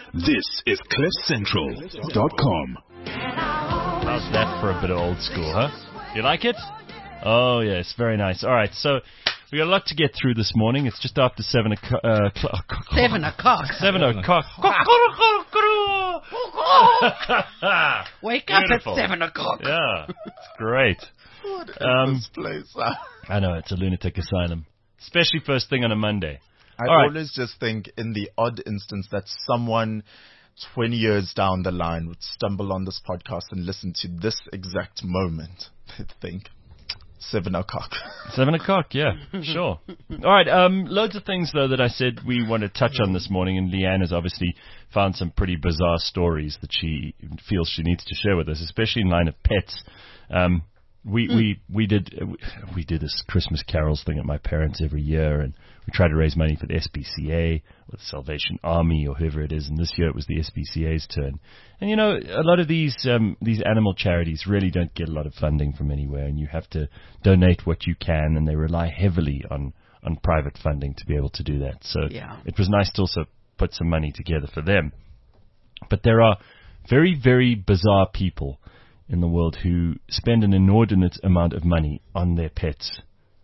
This is CliffCentral.com. How's that for a bit of old school, huh? You like it? Oh, yes, very nice. All right, so we got a lot to get through this morning. It's just after 7 o'clock. 7 o'clock. 7 o'clock. Wake up Beautiful. at 7 o'clock. Yeah, it's great. What is this place? I know, it's a lunatic asylum, especially first thing on a Monday. I All right. always just think in the odd instance that someone 20 years down the line would stumble on this podcast and listen to this exact moment. They'd think, 7 o'clock. 7 o'clock, yeah, sure. All right, loads of things, though, that I said we want to touch on this morning, and Leanne has obviously found some pretty bizarre stories that she feels she needs to share with us, especially in line of pets. We did this Christmas carols thing at my parents' every year, and we try to raise money for the SPCA or the Salvation Army or whoever it is. And this year it was the SPCA's turn. And you know, a lot of these animal charities really don't get a lot of funding from anywhere, and you have to donate what you can, and they rely heavily on private funding to be able to do that. So It was nice to also put some money together for them. But there are very, very bizarre people in the world who spend an inordinate amount of money on their pets.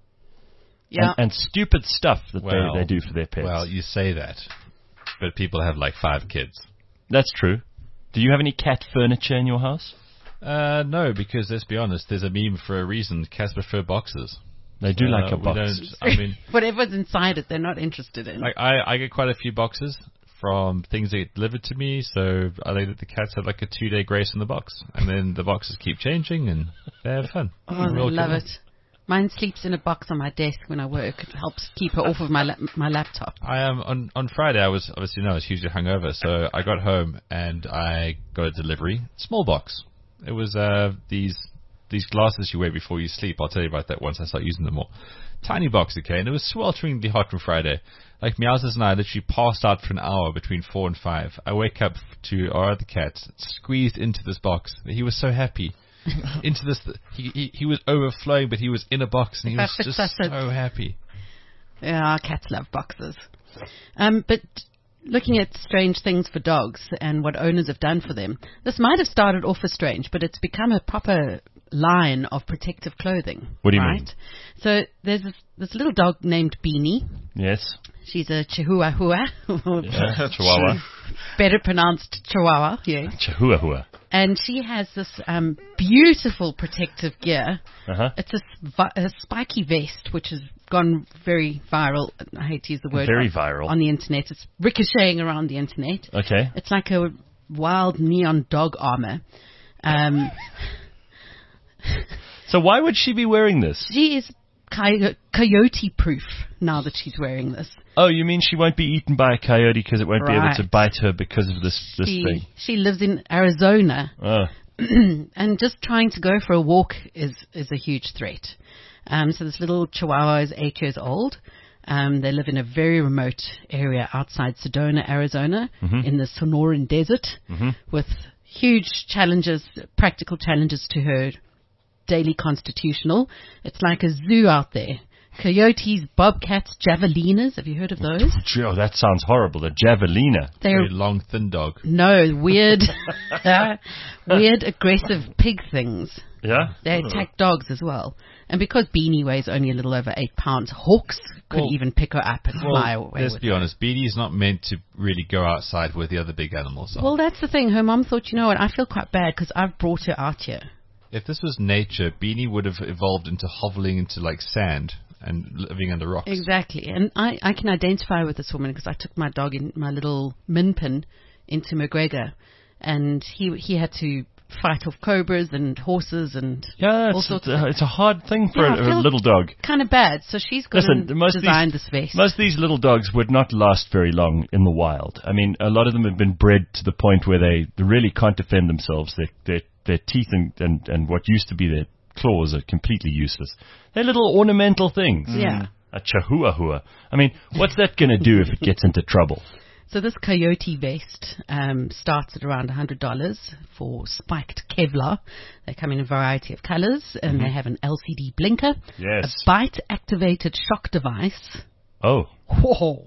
Yeah. And stupid stuff that they do for their pets. Well, you say that, but people have like 5 kids. That's true. Do you have any cat furniture in your house? No, because let's be honest, there's a meme for a reason. Cats prefer boxes. They do like a box. Whatever's inside it, they're not interested in. Like I get quite a few boxes from things that get delivered to me, so I think that the cats have like a 2-day grace in the box, and then the boxes keep changing, and they have fun. Oh, I love it. Mine sleeps in a box on my desk when I work. It helps keep her off of my laptop. I am on Friday. I was hugely hungover, so I got home and I got a delivery, small box. It was these glasses you wear before you sleep. I'll tell you about that once I start using them more. Tiny box, okay, and it was swelteringly hot on Friday. Like Meowses and I literally passed out for an hour between 4 and 5. I wake up to our other cat squeezed into this box. He was so happy. Into this, he was overflowing, but he was in a box, and he was just so happy. Yeah, cats love boxes. But looking at strange things for dogs and what owners have done for them, this might have started off as strange, but it's become a proper line of protective clothing. What do you mean? So there's this little dog named Beanie. Yes. She's a Chihuahua. Chihuahua. Better pronounced Chihuahua, yeah. Chihuahua. And she has this beautiful protective gear. Uh-huh. It's a spiky vest, which has gone very viral. I hate to use the word. Very viral. On the internet. It's ricocheting around the internet. Okay. It's like a wild neon dog armor. So why would she be wearing this? She is coyote-proof now that she's wearing this. Oh, you mean she won't be eaten by a coyote because it won't be able to bite her because of this thing? She lives in Arizona. Oh. And just trying to go for a walk is a huge threat. So this little Chihuahua is 8 years old. They live in a very remote area outside Sedona, Arizona, in the Sonoran Desert, with huge challenges, practical challenges to her daily constitutional. It's like a zoo out there. Coyotes, bobcats, javelinas. Have you heard of those? Oh, that sounds horrible. The javelina. They're very long, thin dog. No, weird, aggressive pig things. Yeah? They attack dogs as well. And because Beanie weighs only a little over 8 pounds, hawks could even pick her up and fly away let's be honest, Beanie's not meant to really go outside where the other big animals are. Well, that's the thing. Her mum thought, you know what, I feel quite bad because I've brought her out here. If this was nature, Beanie would have evolved into hoveling into like sand and living under rocks. Exactly. And I can identify with this woman because I took my dog, in my little Minpin, into McGregor, and he had to fight off cobras and horses and all sorts of things. It's a hard thing for a little dog. Kind of bad. So she's got to design this vest. Most of these little dogs would not last very long in the wild. I mean, a lot of them have been bred to the point where they really can't defend themselves. Their teeth and what used to be their claws are completely useless. They're little ornamental things. Yeah. A Chihuahua. I mean, what's that going to do if it gets into trouble? So this coyote vest starts at around $100 for spiked Kevlar. They come in a variety of colors, and they have an LCD blinker, yes, a bite-activated shock device. Oh. Whoa.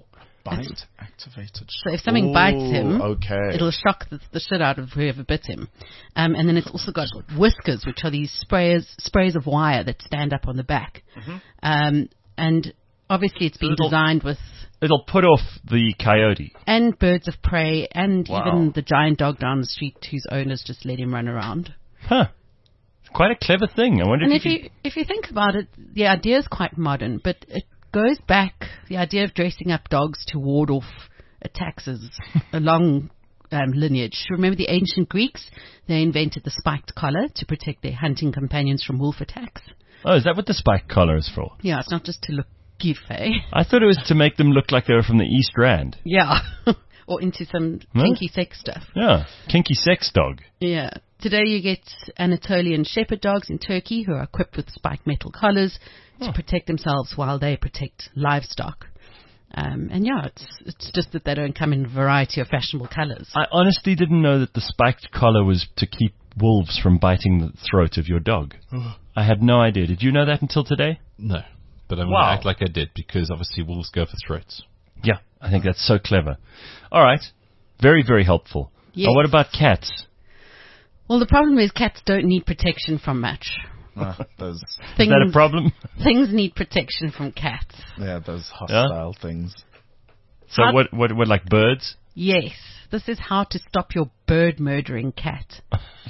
Bite activated. So if something bites him, okay. it'll shock the shit out of whoever bit him. And then it's also got whiskers, which are these sprays of wire that stand up on the back. And obviously it's been designed with... It'll put off the coyote. And birds of prey, and Wow. even the giant dog down the street whose owners just let him run around. Huh. It's quite a clever thing. I wonder And if if you think about it, the idea is quite modern, but it goes back, the idea of dressing up dogs to ward off attacks is a long lineage. Remember the ancient Greeks? They invented the spiked collar to protect their hunting companions from wolf attacks. Oh, is that what the spike collar is for? Yeah, it's not just to look cute, eh? I thought it was to make them look like they were from the East Rand. Yeah. Or into some No? kinky sex stuff. Yeah. Kinky sex dog. Yeah. Today you get Anatolian shepherd dogs in Turkey who are equipped with spiked metal collars to protect themselves while they protect livestock. And yeah, it's just that they don't come in a variety of fashionable colors. I honestly didn't know that the spiked collar was to keep wolves from biting the throat of your dog. I had no idea. Did you know that until today? No. But I'm Wow. going to act like I did, because obviously wolves go for throats. Yeah, I think that's so clever. All right. Very, very helpful. Yes. What about cats? Well, the problem is cats don't need protection from much. Those, Is that a problem? Things need protection from cats. those hostile things. So How- what, like birds? Yes, this is how to stop your bird murdering cat.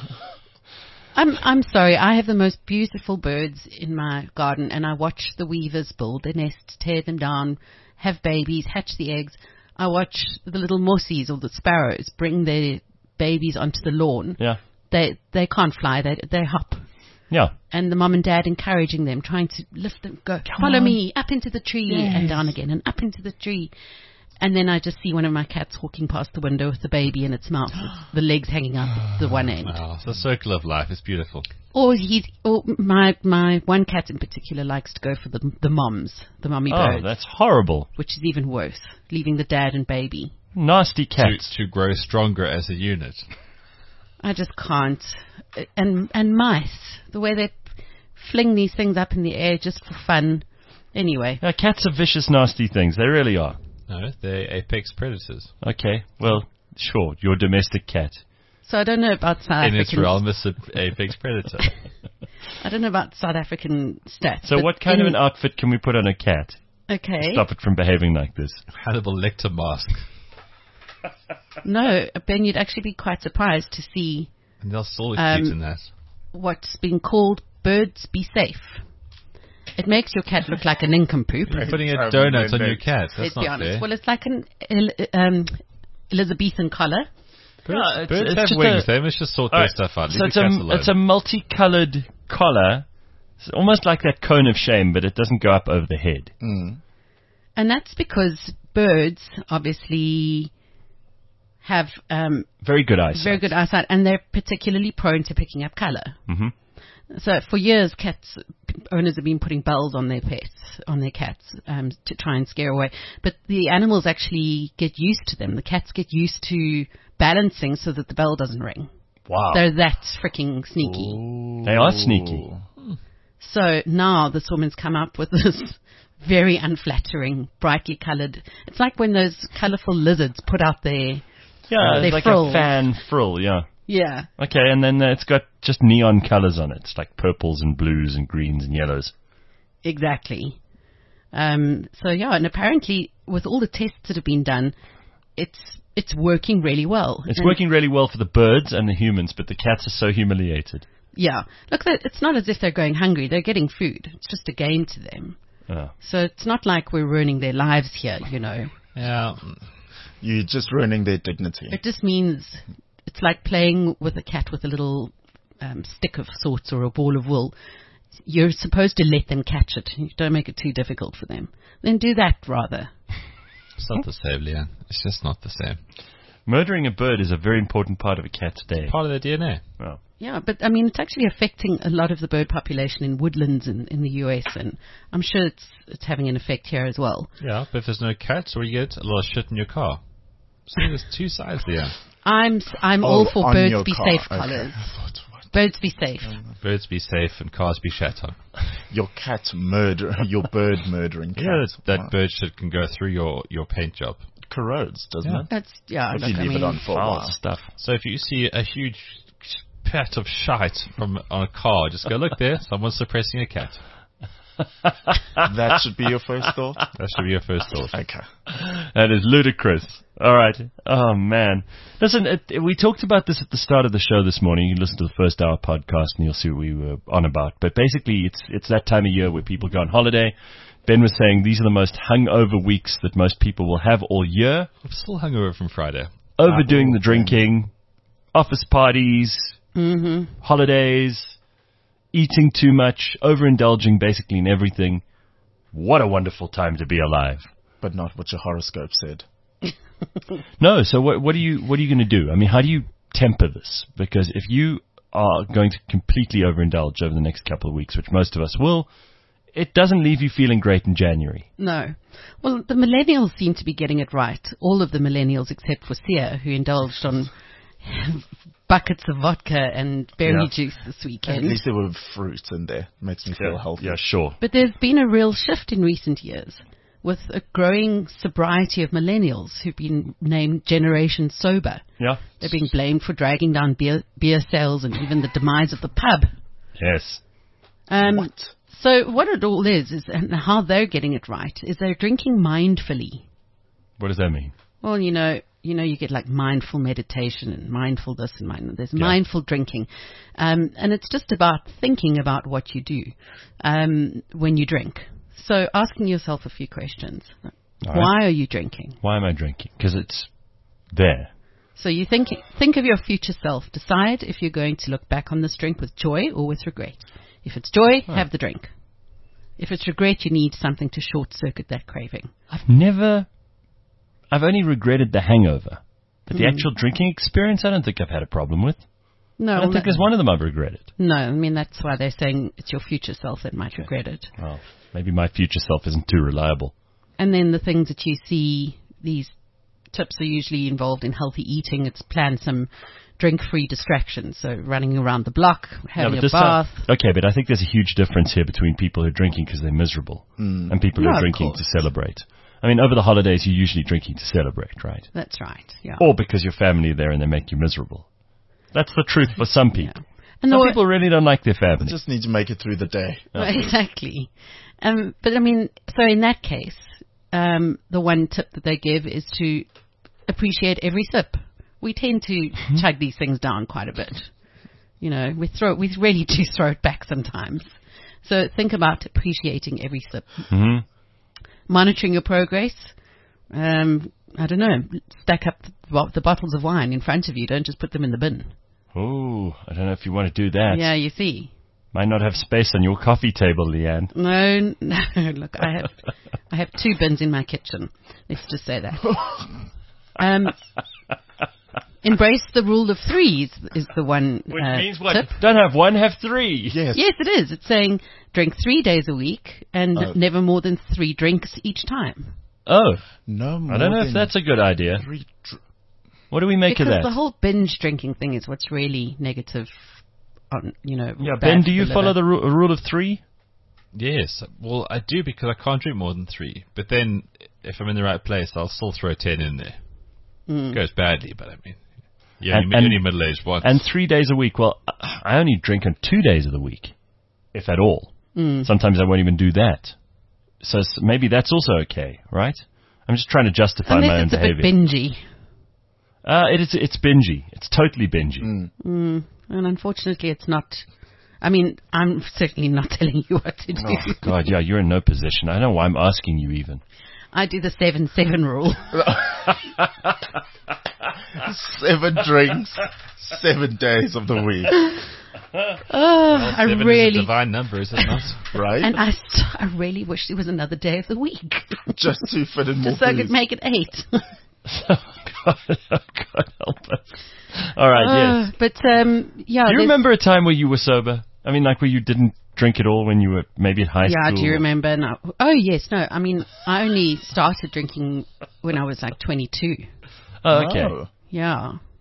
I'm sorry, I have the most beautiful birds in my garden, and I watch the weavers build their nests, tear them down, have babies, hatch the eggs. I watch the little mossies or the sparrows bring their babies onto the lawn. Yeah. They can't fly, they hop. Yeah. And the mum and dad encouraging them, trying to lift them, go, follow me, up into the tree, and down again, and up into the tree. And then I just see one of my cats walking past the window with the baby in its mouth, with the legs hanging out at the one end. Wow, it's a circle of life. It's beautiful. Or my one cat in particular likes to go for the moms, the mummy Oh, birds, that's horrible. which is even worse, leaving the dad and baby. Nasty cats. To grow stronger as a unit. I just can't. And mice, the way they fling these things up in the air just for fun. Anyway, Yeah, cats are vicious, nasty things. They really are. No, they're apex predators. Okay, well, sure, your domestic cat. so I don't know about South In its African. realm, it's an apex predator. I don't know about South African stats. So but what kind of an outfit can we put on a cat? Okay. Stop it from behaving like this. Hannibal Lecter mask. No, Ben, you'd actually be quite surprised to see And they'll still cute in that. what's being called birds be safe. It makes your cat look like a nincompoop. You're putting a Let's donut on have your cat. That's Let's be not honest. fair. Well, it's like an Elizabethan collar. Yeah, Birds it's have just wings. a- They must just sort All their right, stuff out. So Leave the cats alone. it's a multicolored collar. It's almost like that cone of shame, but it doesn't go up over the head. And that's because birds obviously have Very good eyesight. very good eyesight, and they're particularly prone to picking up color. Mhm. So for years, owners have been putting bells on their cats, to try and scare away. But the animals actually get used to them. The cats get used to balancing so that the bell doesn't ring. Wow. They're that freaking sneaky. They are sneaky. So now this woman's come up with this very unflattering, brightly colored. It's like when those colorful lizards put out their Yeah, They it's like frill. a fan frill, yeah. yeah. Okay, and then it's got just neon colors on it. It's like purples and blues and greens and yellows. Exactly. So yeah, and apparently with all the tests that have been done, it's working really well. It's And- working really well for the birds and the humans, but the cats are so humiliated. Yeah. Look, it's not as if they're going hungry. They're getting food. It's just a game to them. Oh. So it's not like we're ruining their lives here, you know. Yeah. You're just ruining their dignity. It just means it's like playing with a cat with a little stick of sorts or a ball of wool. You're supposed to let them catch it. You don't make it too difficult for them. Then do that rather. It's not the same, Leanne. It's just not the same. Murdering a bird is a very important part of a cat's day. Part of their DNA. Oh. Yeah, but I mean, it's actually affecting a lot of the bird population in woodlands in the US, and I'm sure it's having an effect here as well. Yeah, but if there's no cats, or you get a lot of shit in your car. So there's two sides there. I'm all for on birds your be car. safe Okay. colors. I thought, what? Birds be safe. Birds be safe and cars be shatter. Your bird murdering cat. Yeah, that Wow. bird shit can go through your paint job. corrodes, doesn't it? That's, yeah. If look, you I leave mean, it on for a Foul while. stuff. So if you see a huge pat of shite on a car, just go, look there, someone's suppressing a cat. That should be your first thought. That should be your first thought. Okay. That is ludicrous. All right. Oh, man. Listen, we talked about this at the start of the show this morning. You can listen to the first hour podcast and you'll see what we were on about. But basically, it's that time of year where people go on holiday. Ben was saying these are the most hungover weeks that most people will have all year. I'm still hungover from Friday. Overdoing the drinking, office parties, holidays, eating too much, overindulging basically in everything. What a wonderful time to be alive. But not what your horoscope said. No, so what are you going to do? I mean, how do you temper this? Because if you are going to completely overindulge over the next couple of weeks, which most of us will, it doesn't leave you feeling great in January. No. Well, the millennials seem to be getting it right. All of the millennials except for Sia, who indulged on buckets of vodka and berry juice this At weekend. least there were fruit in there. Makes me feel healthy. Yeah, sure. But there's been a real shift in recent years with a growing sobriety of millennials who've been named Generation Sober. Yeah. They're being blamed for dragging down beer sales and even the demise of the pub. Yes. What? So what it all is and how they're getting it right, is they're drinking mindfully. What does that mean? Well, you get like mindful meditation and mindful this and mindful. There's mindful drinking. And it's just about thinking about what you do when you drink. So asking yourself a few questions. All right. Why are you drinking? Why am I drinking? Because it's there. So you think of your future self. Decide if you're going to look back on this drink with joy or with regret. If it's joy, have the drink. If it's regret, you need something to short-circuit that craving. I've only regretted the hangover. But the actual drinking experience, I don't think I've had a problem with. No, I don't think there's one of them I've regretted. No, I mean, that's why they're saying it's your future self that might regret it. Well, maybe my future self isn't too reliable. And then the things that you see, these tips are usually involved in healthy eating. It's plan some drink-free distractions. So running around the block, having a bath. Okay, but I think there's a huge difference here between people who are drinking because they're miserable and people who No, are of drinking course. to celebrate. I mean, over the holidays, you're usually drinking to celebrate, right? That's right, yeah. Or because your family are there and they make you miserable. That's the truth for some people. And Some people really don't like their family. Just need to make it through the day. Exactly. But I mean, so in that case, the one tip that they give is to appreciate every sip. We tend to chug these things down quite a bit. You know, we really do throw it back sometimes. So think about appreciating every sip. Mm-hmm. Monitoring your progress. I don't know. Stack up the bottles of wine in front of you. Don't just put them in the bin. Oh, I don't know if you want to do that. Yeah, you see. Might not have space on your coffee table, Leanne. No. Look, I have 2 bins in my kitchen. Let's just say that. Embrace the rule of 3 is the one Which means what? tip. Don't have one, have 3. Yes. Yes, it is. It's saying drink 3 days a week and never more than 3 drinks each time. Oh, No more I don't know if than that's a good idea. 3 What do we make Because of that? the whole binge drinking thing is what's really negative on, Yeah, bad Ben, do for you the follow liver. the rule of 3? Yes. Well, I do because I can't drink more than 3. But then, if I'm in the right place, I'll still throw 10 in there. It goes badly, but I mean, you're only middle-aged once. And 3 days a week. Well, I only drink on 2 days of the week, if at all. Sometimes I won't even do that. So maybe that's also okay, right? I'm just trying to justify my own Unless it's a bit behavior. bingy. It's bingy. It's totally bingy. And unfortunately, it's not. I mean, I'm certainly not telling you what to do. Oh, God, yeah, you're in no position. I don't know why I'm asking you even. I do the 7-7 rule. 7 drinks, 7 days of the week. I 7 is a really, divine number, is it not? Right? and I really wish there was another day of the week, Just to fit in more just so I could booze. make it 8. God help us. All right, yes. But yeah, Do you there's- remember a time where you were sober? I mean, like where you didn't drink at all when you were maybe in high Yeah, school? do you remember? No. Oh yes, no. I mean, I only started drinking when I was like 22. Oh, okay. Oh. Yeah.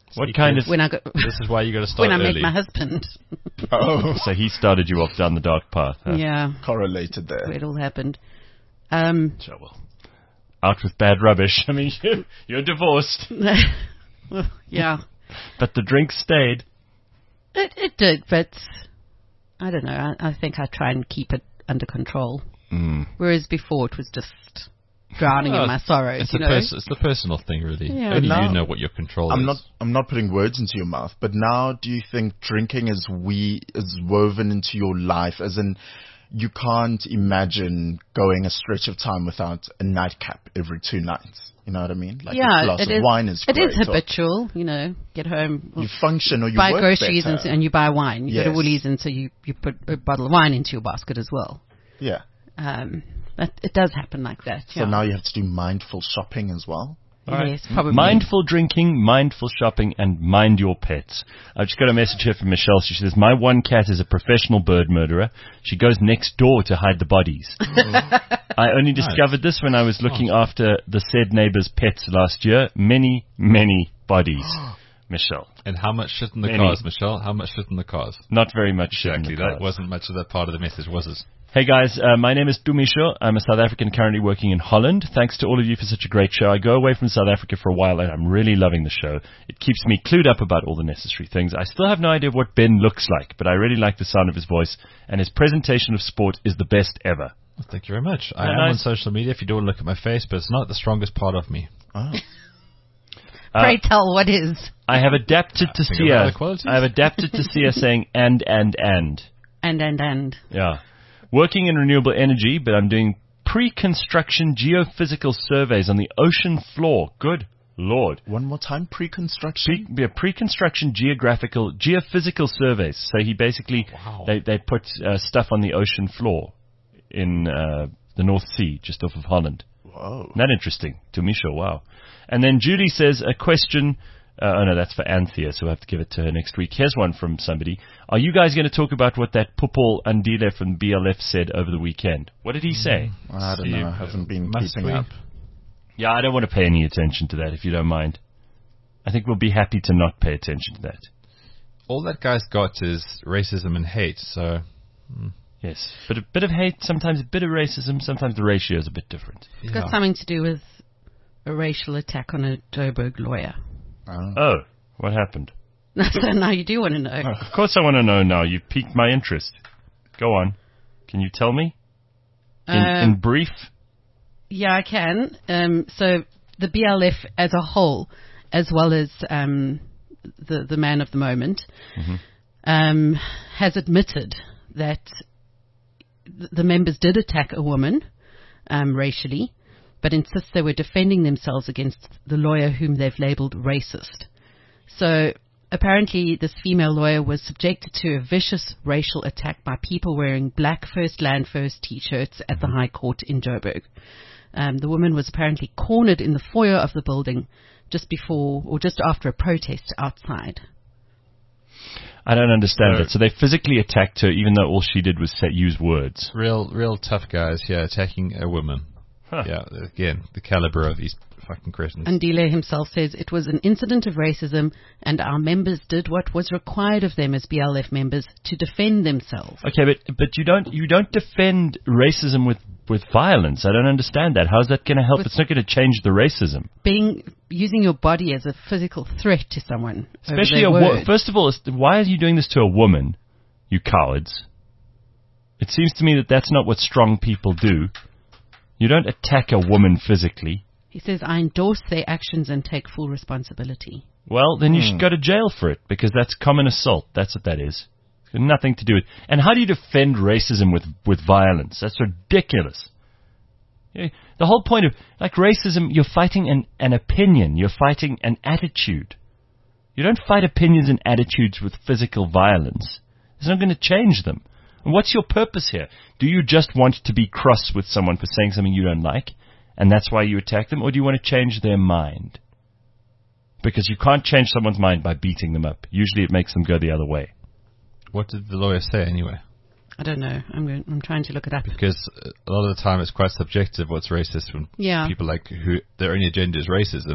What kind of... when I go, This is why you got to start when I early. met my husband. Oh, So he started you off down the dark path. Huh? Yeah, correlated there. where it all happened. So, well, out with bad rubbish. I mean, you're divorced, Well, yeah, but the drink stayed. it did, but I don't know. I think I try and keep it under control. Whereas before it was just drowning in my sorrows. It's, you know, it's the personal thing, really. Yeah. Only Now- you know what your control I'm is. not putting words into your mouth, but now do you think drinking is woven into your life, as in you can't imagine going a stretch of time without a nightcap every 2 nights? You know what I mean? Like yeah, a glass it of is. wine is It great. is or habitual. You know, get home. You function or you buy work groceries better. and you buy wine. You go to Yes. Woolies and so you put a bottle of wine into your basket as well. Yeah. But it does happen like that. So yeah. now you have to do mindful shopping as well. Yes, probably. Mindful drinking, mindful shopping, and mind your pets. I've just got a message here from Michelle. She says, my one cat is a professional bird murderer. She goes next door to hide the bodies. I only discovered this when I was looking after the said neighbor's pets last year. Many, many bodies. Michelle. And how much shit in the Many. cars, Michelle? How much shit in the cars? Not very much shit in Exactly. the That cars. wasn't much of that part of the message, was it? Hey guys, my name is Dumisho. I'm a South African currently working in Holland. Thanks to all of you for such a great show. I go away from South Africa for a while and I'm really loving the show. It keeps me clued up about all the necessary things. I still have no idea what Ben looks like, but I really like the sound of his voice and his presentation of sport is the best ever. Well, thank you very much. I Yeah, am on nice. social media if you don't look at my face, but it's not the strongest part of me. Oh. Pray tell what is. I have adapted to think of other Sia. qualities. I have adapted to Sia saying and. And. Yeah. Working in renewable energy, but I'm doing pre-construction geophysical surveys on the ocean floor. Good Lord. One more time, pre-construction. Pre-construction geophysical surveys. So he basically, they put stuff on the ocean floor in the North Sea, just off of Holland. Whoa. Isn't that interesting? To Misha, wow. And then Judy says a question. Oh, no, that's for Anthea, so we'll have to give it to her next week. Here's one from somebody. Are you guys going to talk about what that Pupul Andile from BLF said over the weekend? What did he say? I don't know. I haven't been Must keeping we? up. Yeah, I don't want to pay any attention to that, if you don't mind. I think we'll be happy to not pay attention to that. All that guy's got is racism and hate, so... Yes, but a bit of hate, sometimes a bit of racism, sometimes the ratio is a bit different. It's got something to do with a racial attack on a Joburg lawyer. Oh, what happened? So now you do want to know. Of course I want to know now. You've piqued my interest. Go on. Can you tell me? In brief? Yeah, I can. So the BLF as a whole, as well as the man of the moment, has admitted that the members did attack a woman racially, but insists they were defending themselves against the lawyer whom they've labelled racist. So apparently this female lawyer was subjected to a vicious racial attack by people wearing black First Land First T-shirts at the High Court in Joburg. The woman was apparently cornered in the foyer of the building just before or just after a protest outside. I don't understand that. So they physically attacked her even though all she did was use words. Real tough guys here attacking a woman. Huh. Yeah, again, the caliber of these fucking cretins. Andile himself says it was an incident of racism and our members did what was required of them as BLF members to defend themselves. Okay, but you don't defend racism with violence. I don't understand that. How's that going to help? It's not going to change the racism. Using your body as a physical threat to someone. Especially first of all, why are you doing this to a woman, you cowards? It seems to me that that's not what strong people do. You don't attack a woman physically. He says, I endorse their actions and take full responsibility. Well, then you should go to jail for it, because that's common assault. That's what that is. It's got nothing to do with... And how do you defend racism with violence? That's ridiculous. The whole point of... Like racism, you're fighting an opinion. You're fighting an attitude. You don't fight opinions and attitudes with physical violence. It's not going to change them. And what's your purpose here? Do you just want to be cross with someone for saying something you don't like, and that's why you attack them, or do you want to change their mind? Because you can't change someone's mind by beating them up. Usually it makes them go the other way. What did the lawyer say anyway? I don't know. I'm trying to look it up. Because a lot of the time it's quite subjective what's racist when Yeah. people like who their only agenda is racism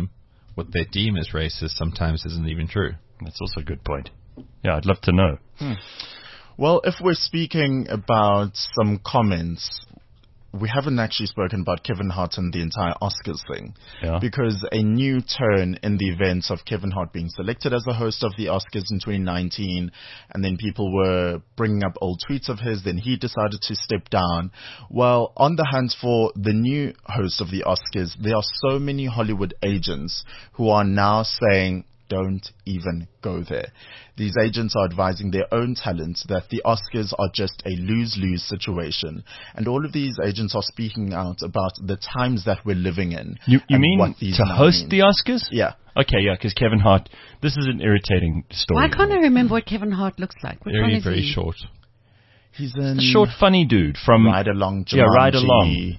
what they deem as racist sometimes isn't even true. That's also a good point. Yeah, I'd love to know. Well, if we're speaking about some comments, we haven't actually spoken about Kevin Hart and the entire Oscars thing. Yeah. Because a new turn in the events of Kevin Hart being selected as the host of the Oscars in 2019, and then people were bringing up old tweets of his, then he decided to step down. Well, on the hunt for the new host of the Oscars, there are so many Hollywood agents who are now saying, don't even go there. These agents are advising their own talent that the Oscars are just a lose-lose situation. And all of these agents are speaking out about the times that we're living in. You and mean what these to now host mean. the Oscars? Yeah. Okay, yeah, because Kevin Hart, this is an irritating story. Why can't I remember what Kevin Hart looks like? Which one Very, is very he? short. He's in A short, funny dude from Ride Along, Jumanji, Yeah, Ride Along.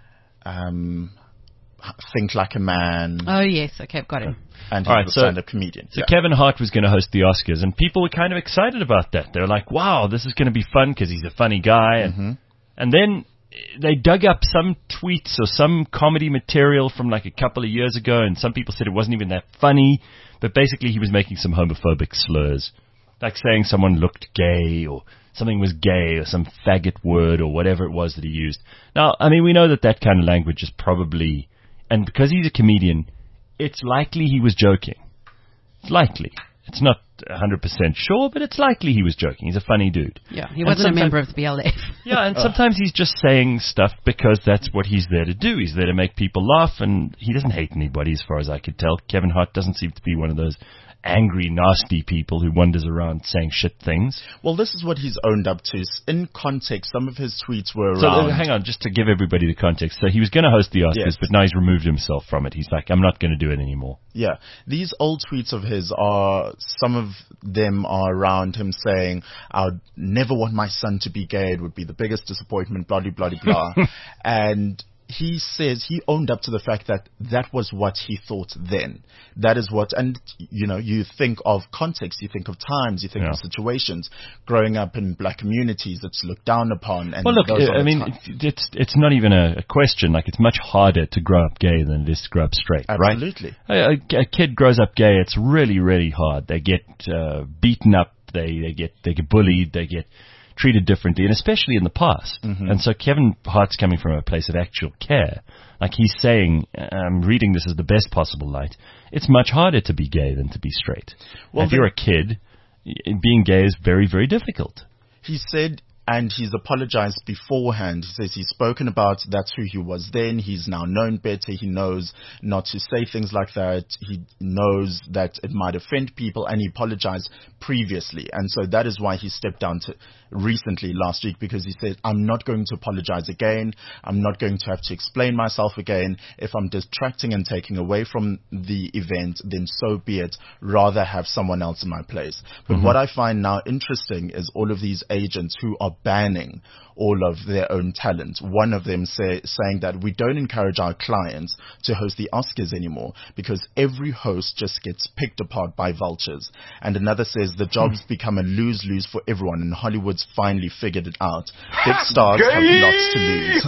Think Like a Man, Oh, yes. Okay, I've got him. and he's All right, a so- stand-up comedian. So Yeah. Kevin Hart was going to host the Oscars, and people were kind of excited about that. They were like, wow, this is going to be fun because he's a funny guy. And then they dug up some tweets or some comedy material from like a couple of years ago, and some people said it wasn't even that funny, but basically he was making some homophobic slurs, like saying someone looked gay or something was gay or some faggot word or whatever it was that he used. Now, I mean, we know that that kind of language is probably, and because he's a comedian, it's likely he was joking. It's likely. It's not 100% sure, but it's likely he was joking. He's a funny dude. Yeah, he And wasn't a sometimes- member of the BLF. Yeah, and sometimes he's just saying stuff because that's what he's there to do. He's there to make people laugh, and he doesn't hate anybody as far as I could tell. Kevin Hart doesn't seem to be one of those angry, nasty people who wanders around saying shit things. Well, this is what he's owned up to. In context, some of his tweets were So around... hang on, just to give everybody the context. So he was going to host the Oscars, Yes. but now he's removed himself from it. He's like, I'm not going to do it anymore. Yeah, these old tweets of his are, some of them are around him saying, I would never want my son to be gay, it would be the biggest disappointment, blah, blah, blah, blah. And he says he owned up to the fact that that was what he thought then. That is what, and you know, you think of context, you think of times, you think Yeah. of situations. Growing up in black communities, it's looked down upon. And Well, look, those are I the mean, times. it's not even a question. Like, it's much harder to grow up gay than it is to grow up straight, right? Absolutely. A kid grows up gay, it's really, really hard. They get beaten up, they get bullied, they get treated differently, and especially in the past. And so Kevin Hart's coming from a place of actual care. Like he's saying, I'm reading this as the best possible light, it's much harder to be gay than to be straight. Well, if you're a kid, being gay is very, very difficult. He said, and he's apologized beforehand. He says he's spoken about that's who he was then. He's now known better. He knows not to say things like that. He knows that it might offend people, and he apologized previously. And so that is why he stepped down recently last week, because he said, I'm not going to apologize again. I'm not going to have to explain myself again. If I'm distracting and taking away from the event, then so be it. Rather have someone else in my place. But what I find now interesting is all of these agents who are banning all of their own talent. One of them saying that we don't encourage our clients to host the Oscars anymore because every host just gets picked apart by vultures. And another says the job's become a lose-lose for everyone, and Hollywood's finally figured it out. Big stars have lots to lose.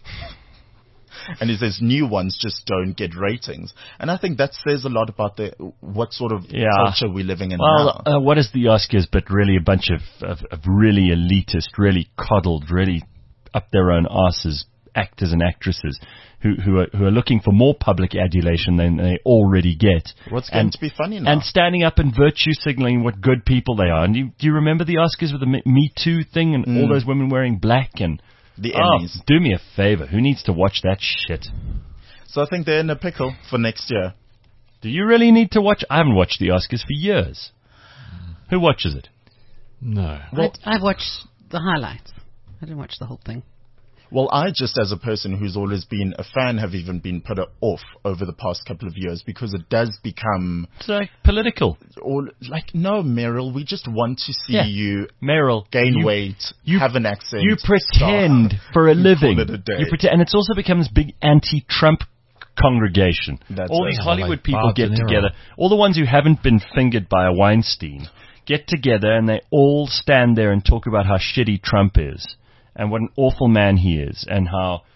And he says new ones just don't get ratings. And I think that says a lot about what sort of culture we're living in now. Well, what is the Oscars but really a bunch of really elitist, really coddled, really up their own asses actors and actresses who are looking for more public adulation than they already get. What's going to be funny now? And standing up and virtue signaling what good people they are. And do you remember the Oscars with the Me Too thing and all those women wearing black and... The Emmys. Do me a favor. Who needs to watch that shit? So I think they're in a pickle for next year. Do you really need to watch? I haven't watched the Oscars for years. Who watches it? No. Well, I've watched the highlights. I didn't watch the whole thing. Well, I just, as a person who's always been a fan, have even been put off over the past couple of years because it does become... It's like political. All, like, no, Meryl, we just want to see you Meryl, gain weight, have an accent. You pretend for a living. Call it a day. You pretend, and it's also become this big anti-Trump congregation. That's all right. these Like Hollywood people Bob get De Niro. together. All the ones who haven't been fingered by a Weinstein get together and they all stand there and talk about how shitty Trump is and what an awful man he is and how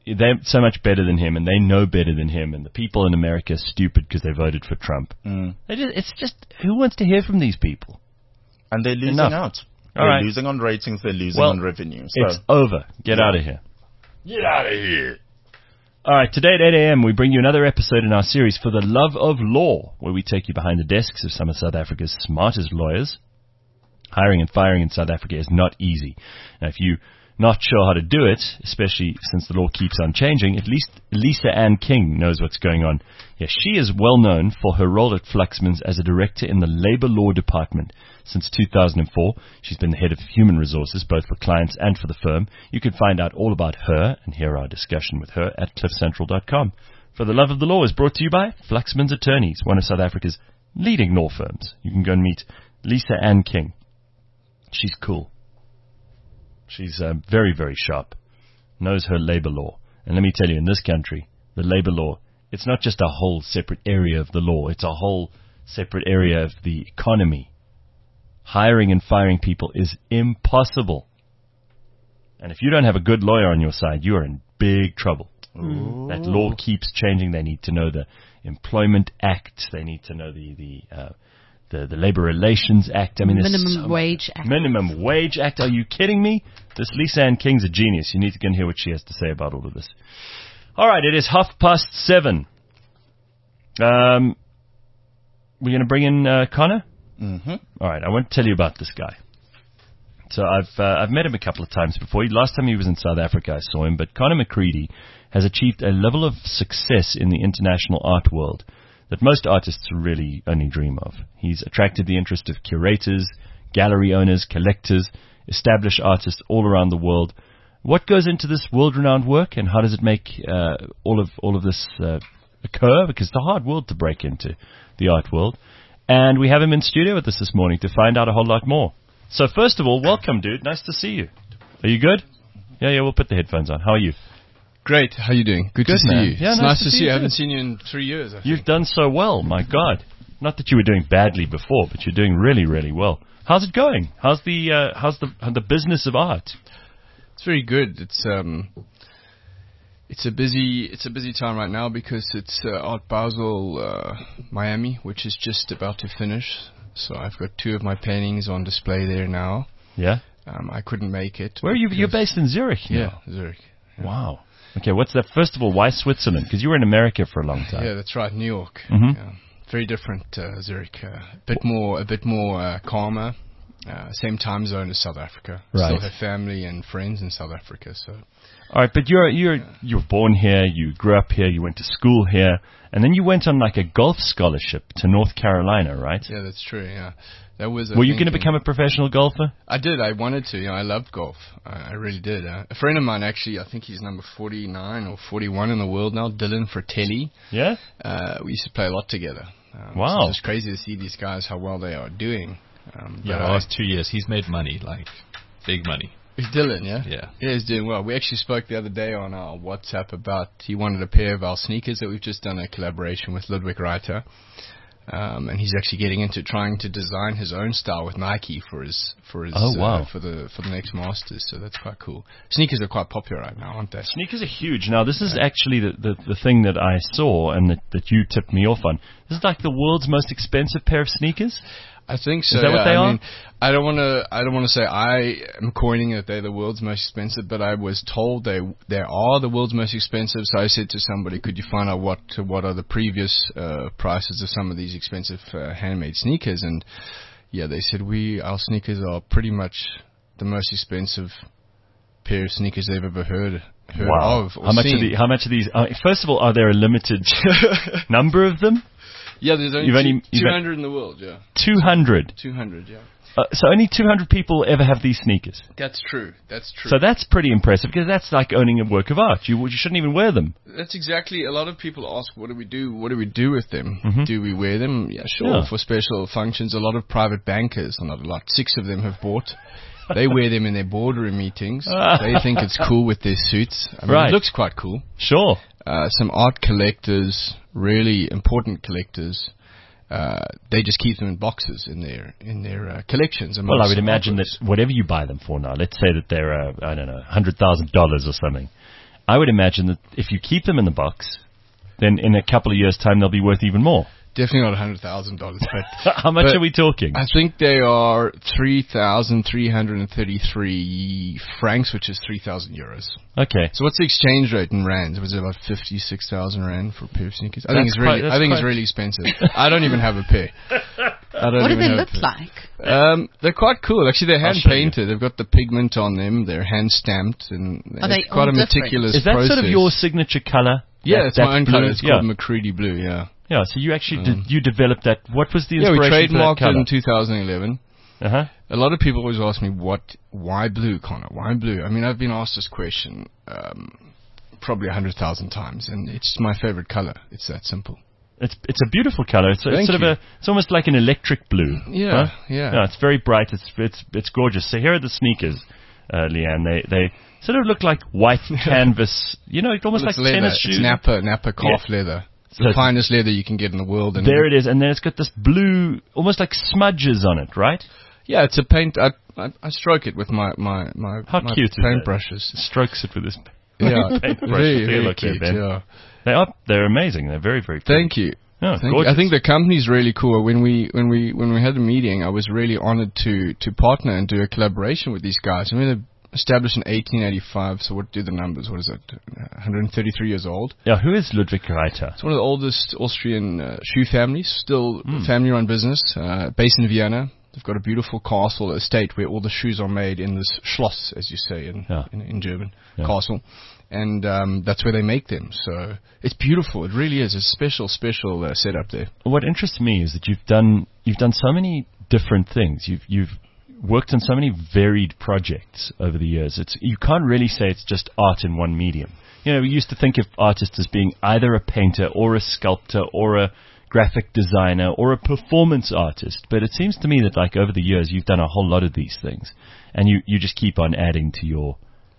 they're so much better than him, and they know better than him, and the people in America are stupid because they voted for Trump. It's just, who wants to hear from these people? And they're losing Enough. out. All They're right. losing on ratings. They're losing Well, on revenue. So It's over. Get out of here. Get out of here. All right, today at 8 a.m. we bring you another episode in our series For the Love of Law, where we take you behind the desks of some of South Africa's smartest lawyers. Hiring and firing in South Africa is not easy. Now, if you're not sure how to do it, especially since the law keeps on changing, at least Lisa Ann King knows what's going on. Yes, she is well known for her role at Fluxman's as a director in the labor law department. Since 2004, she's been the head of human resources, both for clients and for the firm. You can find out all about her and hear our discussion with her at cliffcentral.com. For the Love of the Law is brought to you by Fluxman's Attorneys, one of South Africa's leading law firms. You can go and meet Lisa Ann King. She's cool. She's very, very sharp, knows her labor law. And let me tell you, in this country, the labor law, it's not just a whole separate area of the law. It's a whole separate area of the economy. Hiring and firing people is impossible. And if you don't have a good lawyer on your side, you are in big trouble. Ooh. That law keeps changing. They need to know the Employment Act. They need to know the Labor Relations Act. I mean, Minimum Wage Act. Minimum Wage Act. Are you kidding me? This Lisa Ann King's a genius. You need to go and hear what she has to say about all of this. All right, it is 7:30. We're going to bring in Connor? Mm-hmm. All right, I want to tell you about this guy. So I've met him a couple of times before. Last time he was in South Africa, I saw him. But Connor McCready has achieved a level of success in the international art world that most artists really only dream of. He's attracted the interest of curators, gallery owners, collectors, established artists all around the world. What goes into this world-renowned work, and how does it make all of this occur? Because it's a hard world to break into, the art world. And we have him in studio with us this morning to find out a whole lot more. So first of all, welcome, dude. Nice to see you. Are you good? Yeah, we'll put the headphones on. How are you? Great. How you doing? Good to see man. you. Yeah, it's nice nice to see you. I too. haven't seen you in 3 years. I think. You've done so well, my God. Not that you were doing badly before, but you're doing really, really well. How's it going? How's the business of art? It's very good. It's a busy time right now because it's Art Basel Miami, which is just about to finish. So I've got 2 of my paintings on display there now. Yeah. I couldn't make it. Where are you? You're because- based in Zurich Yeah, now. Zurich. Wow. Okay, what's that? First of all, why Switzerland? Because you were in America for a long time. Yeah, that's right. New York. Mhm. Yeah. Very different Zurich. A bit more calmer. Same time zone as South Africa. Right. Still have family and friends in South Africa. So All right, but you were born here, you grew up here, you went to school here, and then you went on like a golf scholarship to North Carolina, right? yeah, that's true. Yeah, that was. Were you going to become a professional golfer? I did. I wanted to. I loved golf. I really did. A friend of mine, actually, I think he's number 49 or 41 in the world now, Dylan Fratelli. Yeah? We used to play a lot together. Wow. So it's crazy to see these guys, how well they are doing. Yeah, the last 2 years, he's made money, like big money. It's Dylan, yeah? Yeah. Yeah, he's doing well. We actually spoke the other day on our WhatsApp about he wanted a pair of our sneakers that we've just done a collaboration with Ludwig Reiter. And he's actually getting into trying to design his own style with Nike for his Oh, wow. for the next Masters. So that's quite cool. Sneakers are quite popular right now, aren't they? Sneakers are huge. Now, this is actually the thing that I saw and that you tipped me off on. This is like the world's most expensive pair of sneakers. I think so. Is that what they I are? mean, I don't want to say I am coining that they're the world's most expensive, but I was told they are the world's most expensive. So I said to somebody, could you find out what are the previous prices of some of these expensive handmade sneakers? And yeah, they said our sneakers are pretty much the most expensive pair of sneakers they've ever heard Wow. of. Or How much seen. are these? First of all, are there a limited number of them? Yeah, there's You've only only- 200 in the world. Yeah, 200. 200. Yeah, So only 200 people ever have these sneakers. that's true. That's true. So that's pretty impressive because that's like owning a work of art. You shouldn't even wear them. That's exactly. A lot of people ask, what do we do? What do we do with them? Mhm. Do we wear them? Yeah, sure. Yeah. For special functions. A lot of private bankers, not a lot, 6 of them have bought. They wear them in their boardroom meetings. They think it's cool with their suits. I mean, Right. It looks quite cool. Sure. Some art collectors, really important collectors, they just keep them in boxes in their collections. Well, I would imagine artworks. that whatever you buy them for now, let's say that they're, $100,000 or something, I would imagine that if you keep them in the box, then in a couple of years' time they'll be worth even more. Definitely not $100,000, but How much but are we talking? I think they are 3,333 francs, which is 3,000 euros. Okay. So what's the exchange rate in rands? Was it about 56,000 rand for a pair of sneakers? I think That's it's really, quite- I think that's it's really expensive. I don't even have a pair. What do they look like? They're quite cool. Actually, they're hand show you. painted. They've got the pigment on them. They're hand stamped, and Are they it's quite all a different? meticulous Is that process. sort of your signature color? Yeah, it's my own blue? color. It's Yeah. called Macready Blue. Yeah. Yeah, so you actually you developed that. What was the Yeah, we inspiration for that trademarked it color? in 2011. Uh-huh. A lot of people always ask me, why blue, Connor? Why blue? I mean, I've been asked this question probably 100,000 times, and it's my favorite color. It's that simple. It's a beautiful color. It's Thank sort you. of it's almost like an electric blue. Yeah, huh? yeah. No, it's very bright. It's gorgeous. So here are the sneakers, Leanne. They sort of look like white canvas. You know, almost It's like leather. tennis shoes. It's Napa calf leather. It's So the it's- finest leather you can get in the world. And There it is, and then it's got this blue, almost like smudges on it, right? Yeah, it's a paint. I stroke it with my How my cute is paint that? brushes. Strokes it with this. Yeah, paintbrush. very, They very look there, cute. Ben. Yeah. They're amazing. They're very, very pretty. Thank you. Oh, Thank you. gorgeous. I think the company's really cool. When we had the meeting, I was really honored to partner and do a collaboration with these guys. I mean, they're established in 1885. So what do the numbers? What is it? 133 years old. Yeah, who is Ludwig Reiter? It's one of the oldest Austrian shoe families. Still family-run business, based in Vienna. They've got a beautiful castle estate where all the shoes are made in this Schloss, as you say in German, castle. And that's where they make them. So it's beautiful. It really is. It's a special setup there. What interests me is that you've done so many different things. You've worked on so many varied projects over the years. You can't really say it's just art in one medium. You know, we used to think of artists as being either a painter or a sculptor or a graphic designer or a performance artist. But it seems to me that like over the years you've done a whole lot of these things, and you just keep on adding to your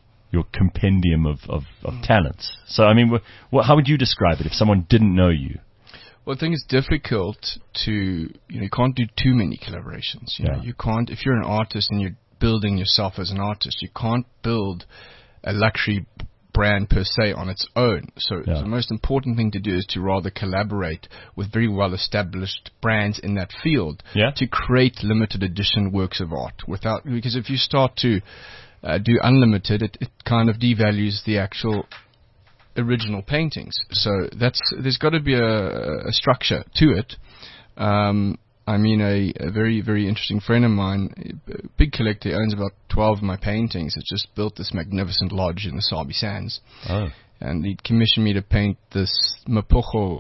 compendium of talents. So, I mean, how would you describe it if someone didn't know you? Well, I think it's difficult you can't do too many collaborations. You know, you can't, if you're an artist and you're building yourself as an artist, you can't build a luxury brand per se on its own. So the most important thing to do is to rather collaborate with very well-established brands in that field to create limited edition works of art because if you start to do unlimited, it kind of devalues the actual original paintings. So there's got to be a structure to it. I mean, a very, very interesting friend of mine, a big collector, owns about 12 of my paintings, has just built this magnificent lodge in the Sabi Sands. Oh. And he commissioned me to paint this Mapocho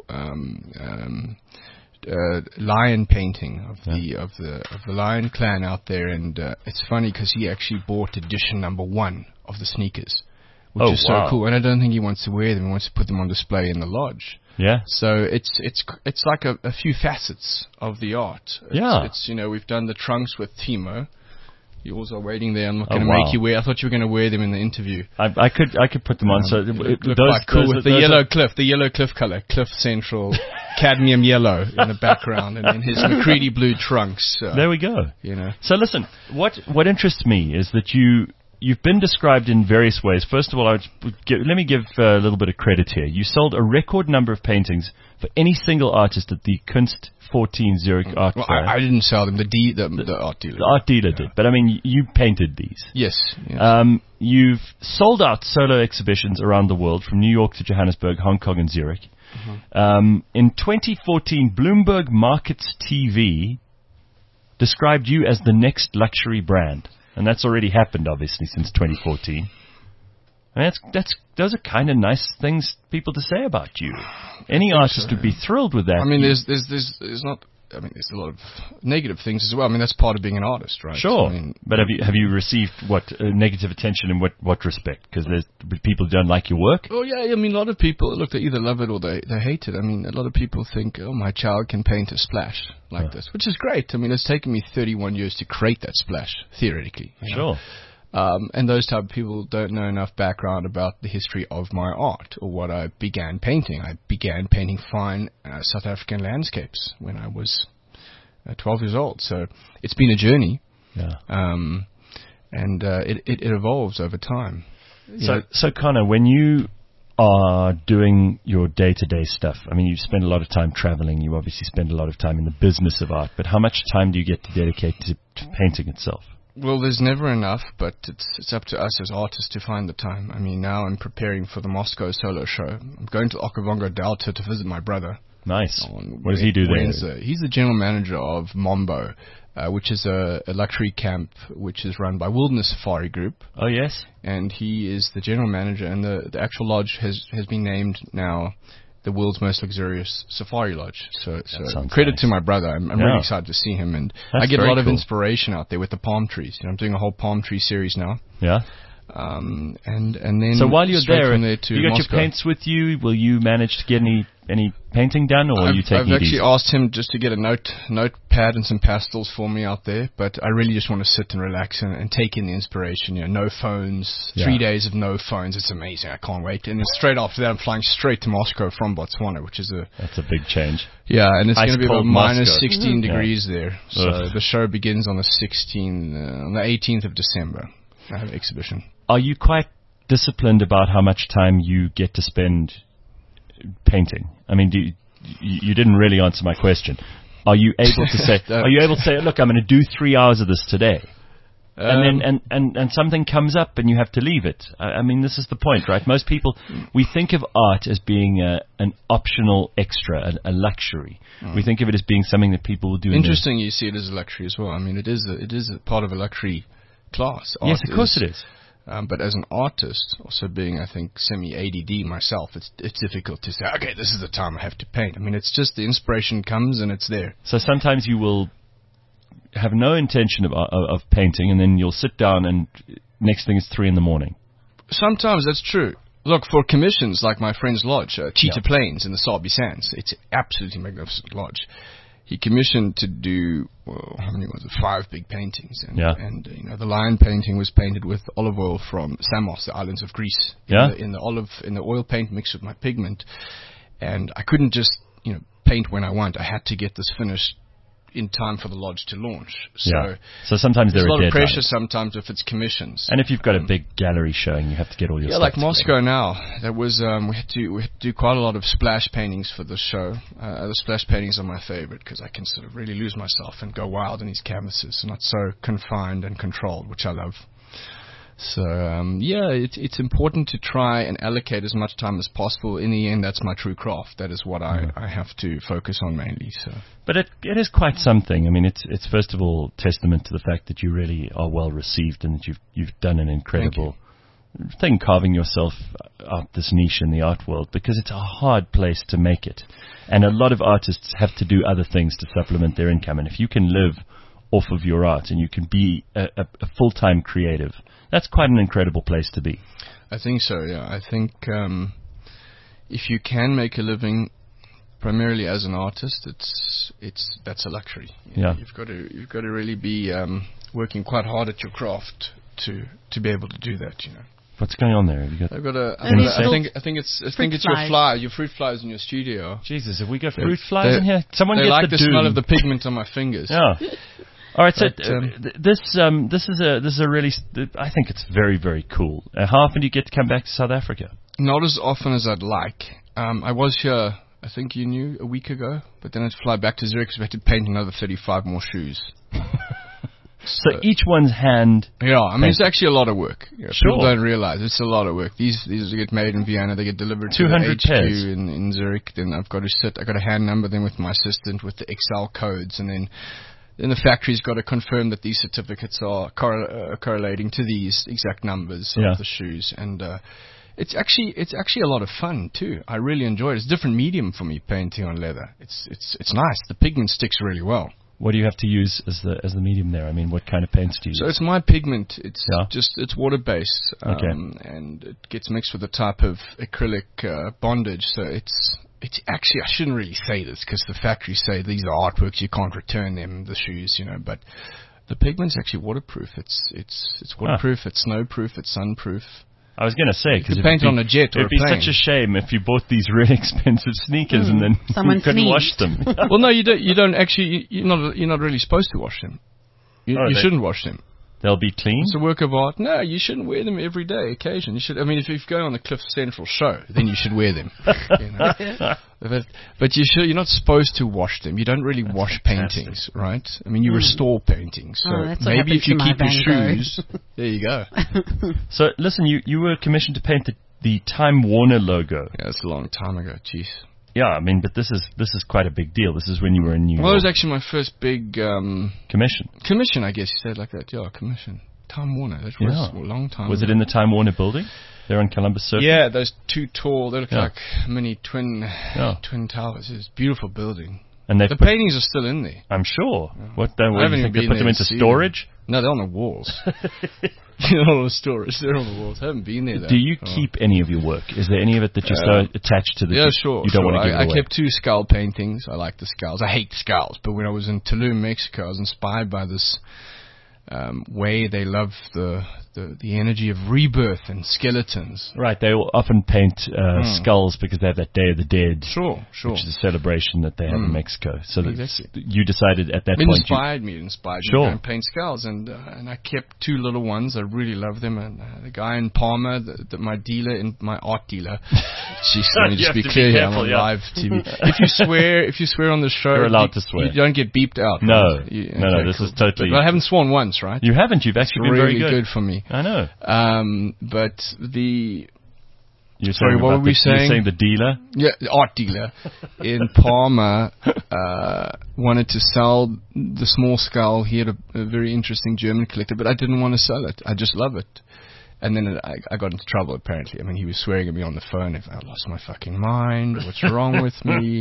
lion painting of the Lion Clan out there. And it's funny because he actually bought edition number 1 of the sneakers, which is so cool. And I don't think he wants to wear them; he wants to put them on display in the lodge. Yeah. So it's like a few facets of the art. It's we've done the trunks with Timo. Yours are waiting there. I'm not going to make you wear. I thought you were going to wear them in the interview. I could put them on. So look quite cool with the yellow cliff color, Cliff Central, cadmium yellow in the background, and then his Macready blue trunks. There we go. So listen, what interests me is that you've been described in various ways. First of all, let me give a little bit of credit here. You sold a record number of paintings for any single artist at the Kunst 14 Zurich Art Fair. I didn't sell them. The art dealer. The art dealer did. But I mean, you painted these. Yes. You've sold out solo exhibitions around the world, from New York to Johannesburg, Hong Kong, and Zurich. In 2014, Bloomberg Markets TV described you as the next luxury brand. And that's already happened, obviously, since 2014. I mean, those are kind of nice things people to say about you. Any artist would be thrilled with that. I mean, there's a lot of negative things as well. I mean, that's part of being an artist, right? Sure. I mean, but have you received negative attention in what respect? Because there's people who don't like your work. Oh yeah, I mean, a lot of people they either love it or they hate it. I mean, a lot of people think, oh, my child can paint a splash like this, which is great. I mean, it's taken me 31 years to create that splash, theoretically. Sure. And those type of people don't know enough background about the history of my art or what I began painting. I began painting fine South African landscapes when I was 12 years old. So it's been a journey. Yeah. And it evolves over time. So Connor, when you are doing your day-to-day stuff, I mean, you spend a lot of time traveling, you obviously spend a lot of time in the business of art, but how much time do you get to dedicate to painting itself? Well, there's never enough, but it's up to us as artists to find the time. I mean, now I'm preparing for the Moscow solo show. I'm going to Okavango Delta to visit my brother. Nice. On What does he do there? Wednesday. He's the general manager of Mombo, which is a luxury camp which is run by Wilderness Safari Group. Oh, yes? And he is the general manager, and the actual lodge has been named now the world's most luxurious safari lodge. So credit nice. to my brother. I'm really excited to see him, and That's I get a very lot of cool. inspiration out there with the palm trees. You know, I'm doing a whole palm tree series now. Yeah. And then So while you're straight there, from there to you got Moscow. your paints with you. Will you manage to get any painting done, or are you taking I've it actually easy? asked him just to get a notepad and some pastels for me out there, but I really just want to sit and relax and take in the inspiration. You know, no phones, Yeah. 3 days of no phones. It's amazing. I can't wait. And then straight after that, I'm flying straight to Moscow from Botswana, which is That's a big change. and it's Ice going to be about cold minus Moscow. 16 Yeah. degrees there. So Ugh. the show begins on the 18th of December. I have an exhibition. Are you quite disciplined about how much time you get to spend painting? I mean, you didn't really answer my question. Are you able to say? Are you able to say, look, I'm going to do 3 hours of this today, and then and something comes up and you have to leave it? I mean, this is the point, right? Most people, we think of art as being an optional extra, a luxury. We think of it as being something that people will do. Interesting, you see it as a luxury as well. I mean, it is a part of a luxury class. Yes, Art of course it is. But as an artist, also being, I think, semi-ADD myself, it's difficult to say, okay, this is the time I have to paint. I mean, it's just the inspiration comes and it's there. So sometimes you will have no intention of painting, and then you'll sit down, and next thing is 3 a.m. Sometimes that's true. Look, for commissions like my friend's lodge, Cheetah Plains in the Sabi Sands, it's an absolutely magnificent lodge. He commissioned to do, how many was it? 5 big paintings. And, and the lion painting was painted with olive oil from Samos, the islands of Greece. In the oil paint mixed with my pigment. And I couldn't just, paint when I want. I had to get this finished in time for the lodge to launch. So sometimes there's there a are lot of deadlines. pressure sometimes if it's commissions. And if you've got a big gallery showing, you have to get all your stuff like together. Moscow now. There was we had to do quite a lot of splash paintings for the show. The splash paintings are my favorite because I can sort of really lose myself and go wild in these canvases, not so confined and controlled, which I love. So it's important to try and allocate as much time as possible. In the end, that's my true craft. That is what I have to focus on mainly. So, but it is quite something. I mean, it's first of all testament to the fact that you really are well received and that you've done an incredible thing, carving yourself out this niche in the art world, because it's a hard place to make it, and a lot of artists have to do other things to supplement their income. And if you can live off of your art and you can be a full-time creative, that's quite an incredible place to be. I think so, yeah. I think if you can make a living primarily as an artist, that's a luxury. You've got to really be working quite hard at your craft to be able to do that. What's going on there? Have you got? I've got a. I think it's your fruit flies in your studio. Jesus, have we got fruit flies in here? Someone they get like the smell of the pigment on my fingers. Yeah. All right, so this is a really, I think it's very, very cool. How often do you get to come back to South Africa? Not as often as I'd like. I was here, I think you knew, a week ago, but then I had to fly back to Zurich because we had to paint another 35 more shoes. So each one's hand. Yeah, I mean, it's actually a lot of work. Sure. People don't realize it's a lot of work. These get made in Vienna, they get delivered to the HQ pairs. in Zurich. Then I've got a hand number them with my assistant with the Excel codes, and then the factory's got to confirm that these certificates are correlating to these exact numbers of the shoes. And it's actually a lot of fun too. I really enjoy it. It's a different medium for me, painting on leather. It's nice. The pigment sticks really well. What do you have to use as the medium there? I mean, what kind of paints do you use? So it's my pigment. It's it's water based, and it gets mixed with a type of acrylic bondage. So it's actually, I shouldn't really say this because the factories say these are artworks, you can't return them, the shoes, but the pigment's actually waterproof. It's waterproof, it's snowproof, it's sunproof. I was going to say, because paint on a jet or it'd be plane. such a shame if you bought these really expensive sneakers and then you couldn't wash them. Well, no, you don't actually. You're not really supposed to wash them. You shouldn't wash them. They'll be clean? It's a work of art. No, you shouldn't wear them every day. Occasion, you should. I mean, if you're going on the Cliff Central show, then you should wear them. You know? But you're not supposed to wash them. You don't really wash paintings, right? I mean, you restore paintings. So maybe if you keep your shoes, there you go. So listen, you were commissioned to paint the Time Warner logo. Yeah, that's a long time ago. Jeez. Yeah, I mean, but this is quite a big deal. This is when you were in New York. Well, it was actually my first big commission. Commission, I guess you said like that. Yeah, commission. Time Warner. That was a long time. Was ago. it in the Time Warner building? There on Columbus Circle? Yeah, those two tall. They look like mini twin towers. It's a beautiful building. And the paintings are still in there. I'm sure. Yeah. What do you think? They put them into storage? No, they're on the walls. They're not on the storage. They're on the walls. I haven't been there, though. Do you keep any of your work? Is there any of it that you're so attached to that you don't want to give it away? I kept 2 skull paintings. I like the skulls. I hate skulls. But when I was in Tulum, Mexico, I was inspired by this way they love the energy of rebirth and skeletons. Right, they will often paint skulls because they have that Day of the Dead. Sure. Which is a celebration that they have in Mexico. So you decided at that point... It inspired me to go and paint skulls. And I kept 2 little ones. I really love them. And the guy in Palma, my art dealer... Jeez, let me just be clear here. I'm on live TV. If you swear on the show... You're allowed to swear. You don't get beeped out. No. Right? No, this is totally... But I haven't sworn once, right? You haven't. You've actually been very good for me. I know. But the... Sorry, what were we saying? You're saying the dealer? Yeah, the art dealer in Palma wanted to sell the small skull. He had a very interesting German collector, but I didn't want to sell it. I just love it. And then I got into trouble, apparently. I mean, he was swearing at me on the phone. I lost my fucking mind. What's wrong with me?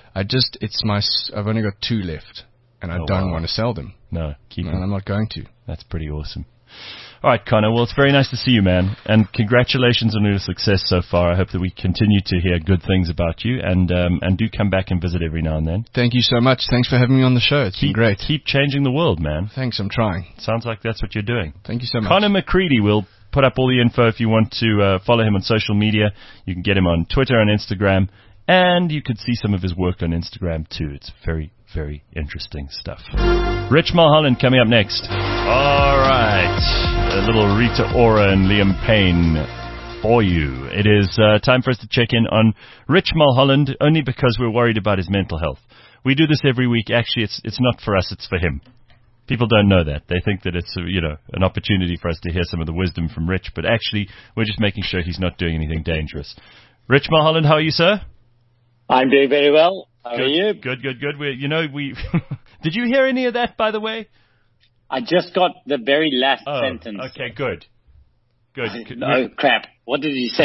I've only got 2 left, and I don't want to sell them. No, keep them. And I'm not going to. That's pretty awesome. All right, Connor. Well, it's very nice to see you, man. And congratulations on your success so far. I hope that we continue to hear good things about you, and do come back and visit every now and then. Thank you so much. Thanks for having me on the show. It's been great. Keep changing the world, man. Thanks. I'm trying. Sounds like that's what you're doing. Thank you so much. Connor McCready will put up all the info if you want to follow him on social media. You can get him on Twitter and Instagram, and you could see some of his work on Instagram too. It's very, very interesting stuff. Rich Mulholland coming up next. All right. A little Rita Ora and Liam Payne for you. It is time for us to check in on Rich Mulholland, only because we're worried about his mental health. We do this every week. Actually, it's not for us, it's for him. People don't know that. They think that it's an opportunity for us to hear some of the wisdom from Rich, but actually, we're just making sure he's not doing anything dangerous. Rich Mulholland, how are you, sir? I'm doing very well. How are you? Good. We did you hear any of that, by the way? I just got the very last sentence. Okay, good. Oh, crap. What did he say?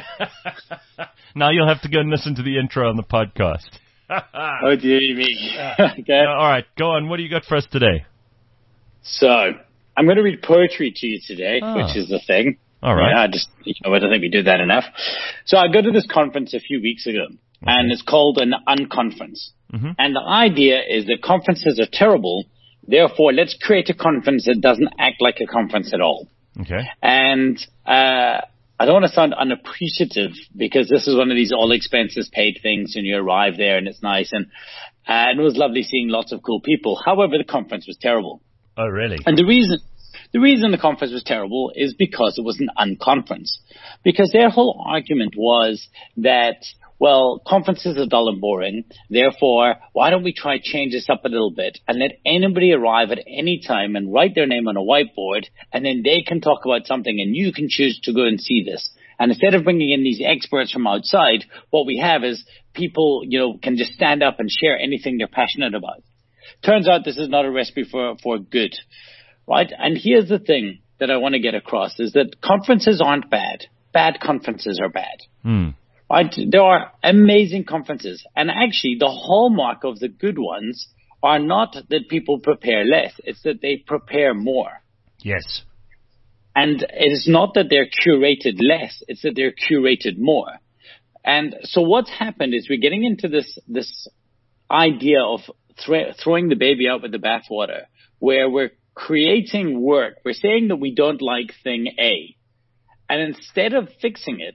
Now you'll have to go and listen to the intro on the podcast. Oh, dear me. Okay. All right, go on. What do you got for us today? So, I'm going to read poetry to you today, which is the thing. All right. Yeah, I don't think we do that enough. So I go to this conference a few weeks ago, and it's called an unconference. Mm-hmm. And the idea is that conferences are terrible. Therefore, let's create a conference that doesn't act like a conference at all. Okay. And I don't want to sound unappreciative because this is one of these all expenses paid things and you arrive there and it's nice. And it was lovely seeing lots of cool people. However, the conference was terrible. Oh, really? And the reason the conference was terrible is because it was an unconference. Because their whole argument was that, well, conferences are dull and boring. Therefore, why don't we try change this up a little bit and let anybody arrive at any time and write their name on a whiteboard, and then they can talk about something and you can choose to go and see this. And instead of bringing in these experts from outside, what we have is people, can just stand up and share anything they're passionate about. Turns out this is not a recipe for good, right? And here's the thing that I want to get across is that conferences aren't bad. Bad conferences are bad. Right? There are amazing conferences. And actually, the hallmark of the good ones are not that people prepare less. It's that they prepare more. Yes. And it is not that they're curated less. It's that they're curated more. And so what's happened is we're getting into this idea of throwing the baby out with the bathwater, where we're creating work. We're saying that we don't like thing A. And instead of fixing it,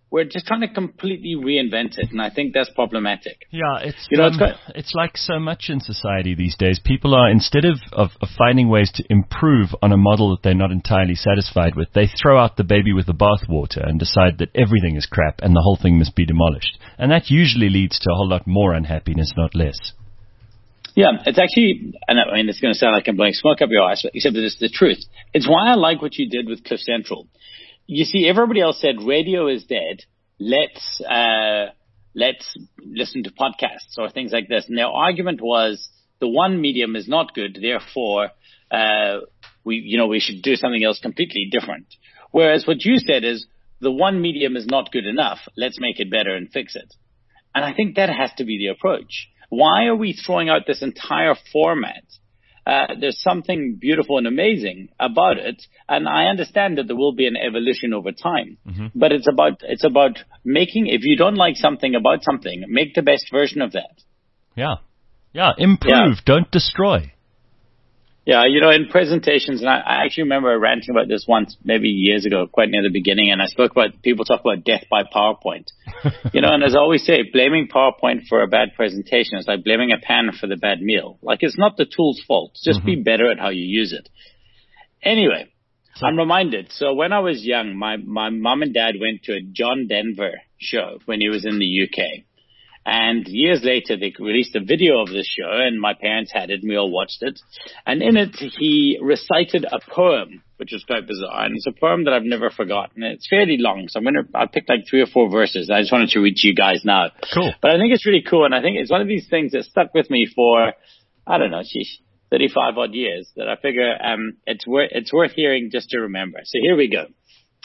we're just trying to completely reinvent it, and I think that's problematic. Yeah, it's it's like so much in society these days. People are, instead of finding ways to improve on a model that they're not entirely satisfied with, they throw out the baby with the bathwater and decide that everything is crap and the whole thing must be demolished. And that usually leads to a whole lot more unhappiness, not less. Yeah, it's actually, and I mean, it's going to sound like I'm blowing smoke up your ass, except that it's the truth. It's why I like what you did with Cliff Central. You see, everybody else said radio is dead. Let's listen to podcasts or things like this. And their argument was the one medium is not good, therefore we should do something else completely different. Whereas what you said is the one medium is not good enough. Let's make it better and fix it. And I think that has to be the approach. Why are we throwing out this entire format? There's something beautiful and amazing about it, and I understand that there will be an evolution over time. But it's about making, if you don't like something about something, make the best version of that. Yeah. Improve, don't destroy. Yeah, in presentations, and I actually remember ranting about this once, maybe years ago, quite near the beginning, and I spoke about, people talk about death by PowerPoint. And as I always say, blaming PowerPoint for a bad presentation is like blaming a pan for the bad meal. Like, it's not the tool's fault. Just be better at how you use it. Anyway, I'm reminded. So when I was young, my mom and dad went to a John Denver show when he was in the UK. And years later, they released a video of this show, and my parents had it, and we all watched it. And in it, he recited a poem, which was quite bizarre. And it's a poem that I've never forgotten. It's fairly long, so I picked like 3 or 4 verses. I just wanted to read to you guys now. Cool. But I think it's really cool, and I think it's one of these things that stuck with me for, 35 odd years, that I figure it's worth hearing just to remember. So here we go. It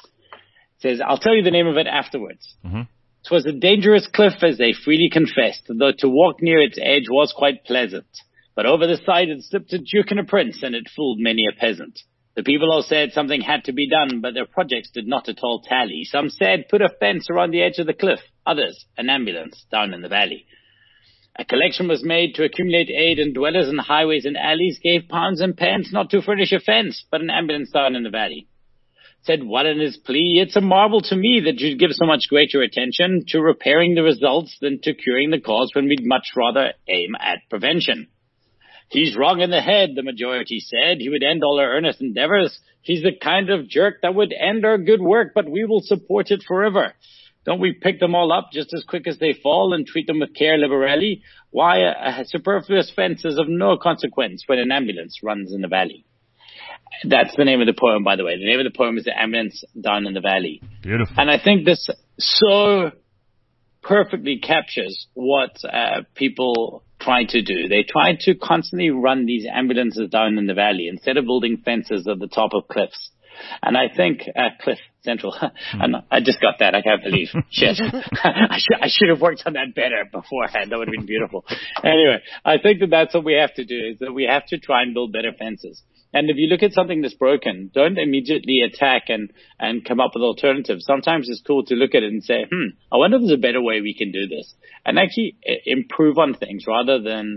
says, I'll tell you the name of it afterwards. 'Twas a dangerous cliff, as they freely confessed, though to walk near its edge was quite pleasant. But over the side it slipped a duke and a prince, and it fooled many a peasant. The people all said something had to be done, but their projects did not at all tally. Some said, put a fence around the edge of the cliff. Others, an ambulance down in the valley. A collection was made to accumulate aid, and dwellers in highways and alleys gave pounds and pence not to furnish a fence, but an ambulance down in the valley. Said one in his plea, it's a marvel to me that you'd give so much greater attention to repairing the results than to curing the cause, when we'd much rather aim at prevention. He's wrong in the head, the majority said. He would end all our earnest endeavors. He's the kind of jerk that would end our good work, but we will support it forever. Don't we pick them all up just as quick as they fall and treat them with care liberally? Why, a superfluous fence is of no consequence when an ambulance runs in the valley. That's the name of the poem, by the way. The name of the poem is The Ambulance Down in the Valley. Beautiful. And I think this so perfectly captures what people try to do. They try to constantly run these ambulances down in the valley instead of building fences at the top of cliffs. And I think Cliff Central, I just got that. I can't believe. Shit. I should have worked on that better beforehand. That would have been beautiful. Anyway, I think that's what we have to do, is that we have to try and build better fences. And if you look at something that's broken, don't immediately attack and come up with alternatives. Sometimes it's cool to look at it and say, I wonder if there's a better way we can do this. And actually improve on things rather than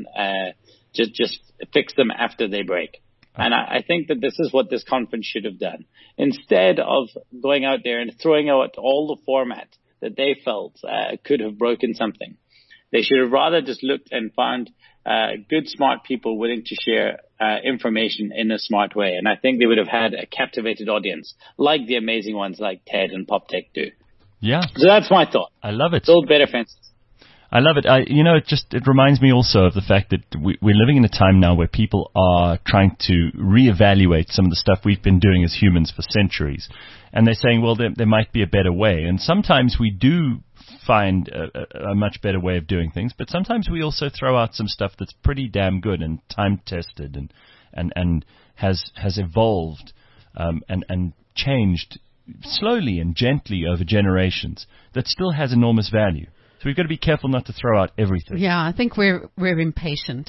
just fix them after they break. And I think that this is what this conference should have done. Instead of going out there and throwing out all the format that they felt could have broken something, they should have rather just looked and found good, smart people willing to share information in a smart way. And I think they would have had a captivated audience, like the amazing ones like TED and PopTech do. Yeah. So that's my thought. I love it. Build better fences. I love it. It reminds me also of the fact that we're living in a time now where people are trying to reevaluate some of the stuff we've been doing as humans for centuries. And they're saying, well, there might be a better way. And sometimes we do find a much better way of doing things, but sometimes we also throw out some stuff that's pretty damn good and time-tested and has evolved and changed slowly and gently over generations that still has enormous value. So we've got to be careful not to throw out everything. Yeah, I think we're impatient.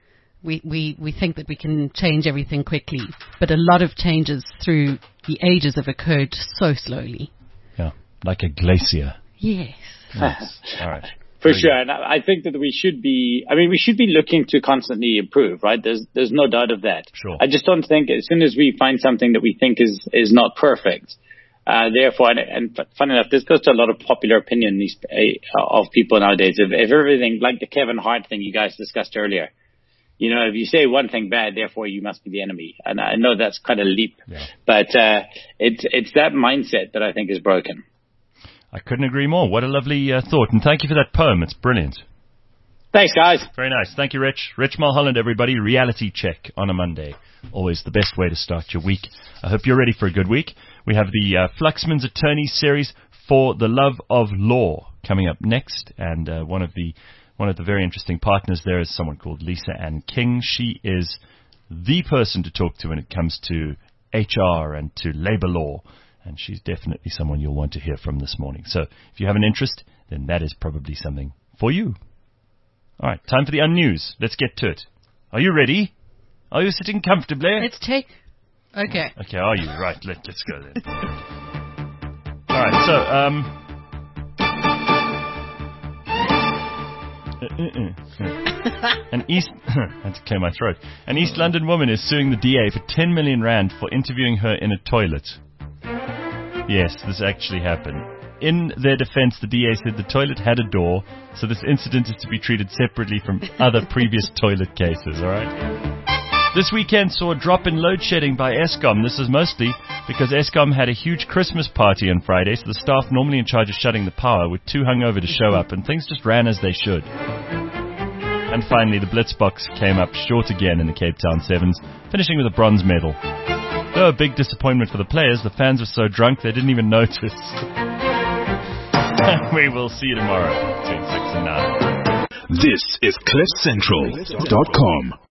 We think that we can change everything quickly, but a lot of changes through the ages have occurred so slowly. Yeah, like a glacier. Yes. Yes. All right. For sure. And I think that we should be looking to constantly improve, right? There's no doubt of that. Sure. I just don't think as soon as we find something that we think is not perfect, Therefore, and funny enough, this goes to a lot of popular opinion of people nowadays. If everything, like the Kevin Hart thing you guys discussed earlier, if you say one thing bad, therefore you must be the enemy. And I know that's quite a leap, but it's that mindset that I think is broken. I couldn't agree more. What a lovely thought. And thank you for that poem. It's brilliant. Thanks, guys. Very nice. Thank you, Rich. Rich Mulholland, everybody. Reality check on a Monday. Always the best way to start your week. I hope you're ready for a good week. We have the Fluxman's Attorney series for the Love of Law coming up next. And one of the very interesting partners there is someone called Lisa Ann King. She is the person to talk to when it comes to HR and to labor law. And she's definitely someone you'll want to hear from this morning. So if you have an interest, then that is probably something for you. All right, time for the unnews. Let's get to it. Are you ready? Are you sitting comfortably? Okay. Okay, are you? Right, let's go then. All right, so, had to clear my throat. An East London woman is suing the DA for 10 million rand for interviewing her in a toilet. Yes, this actually happened. In their defense, the DA said the toilet had a door, so this incident is to be treated separately from other previous toilet cases, alright? This weekend saw a drop in load shedding by Eskom. This is mostly because Eskom had a huge Christmas party on Friday, so the staff normally in charge of shutting the power were too hungover to show up, and things just ran as they should. And finally, the Blitzboks came up short again in the Cape Town Sevens, finishing with a bronze medal. Though a big disappointment for the players, the fans were so drunk they didn't even notice. We will see you tomorrow between 6 and 9. This is CliffCentral.com.